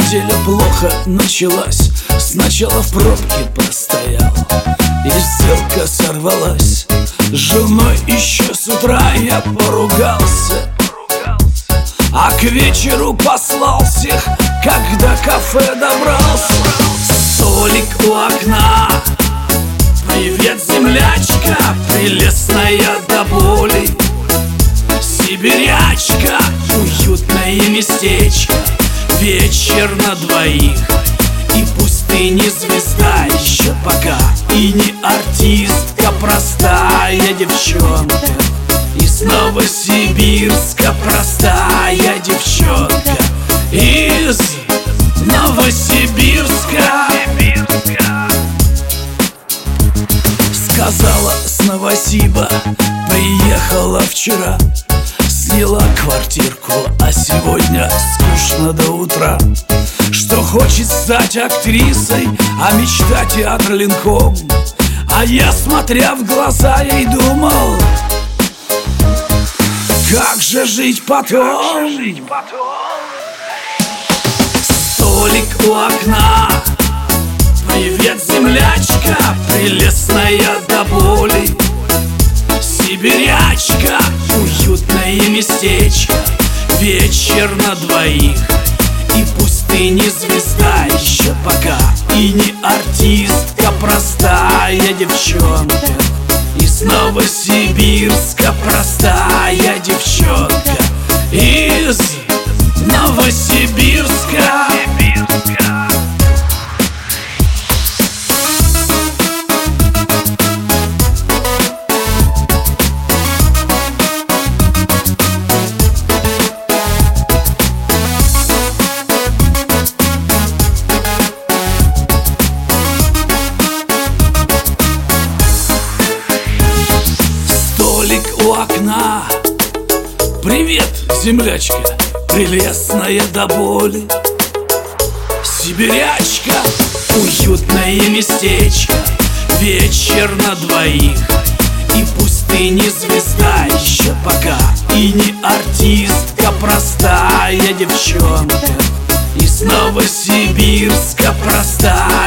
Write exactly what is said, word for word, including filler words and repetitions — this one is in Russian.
Неделя плохо началась. Сначала в пробке простоял, и сделка сорвалась. С женой еще с утра я поругался, а к вечеру послал всех, когда кафе добрался. Столик у окна, привет, землячка, прелестная до боли. Сибирячка, уютное местечко, вечер на двоих. И пусть ты не звезда еще пока, и не артистка, простая девчонка из Новосибирска, простая девчонка из Новосибирска. Сказала с Новосиба, приехала вчера, сняла квартирку, а сегодня скучно до утра. Что хочет стать актрисой, а мечта театр Ленком. А я, смотря в глаза, ей думал, как же жить потом? Столик у окна, привет, землячка, прелестная до боли. Сибирячка, уютное местечко, вечер на двоих. И пусть ты не звезда еще пока, и не артистка, простая девчонка из Новосибирска, простая девчонка из Новосибирска. У окна, привет, землячка, прелестная до боли. Сибирячка, уютное местечко, вечер на двоих. И пусть ты не звезда еще пока, и не артистка, простая девчонка из Новосибирска, простая